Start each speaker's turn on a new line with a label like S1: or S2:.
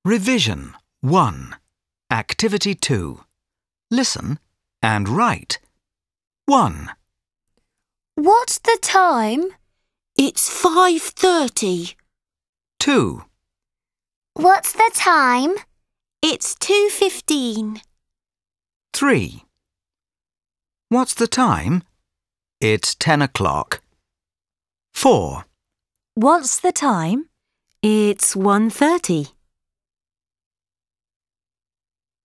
S1: Revision 1. Activity 2. Listen and write. 1.
S2: What's the time?
S3: It's 5:30.
S1: 2.
S2: What's the time?
S3: It's 2:15.
S1: 3. What's the time? It's 10 o'clock. 4.
S4: What's the time? It's 1:30.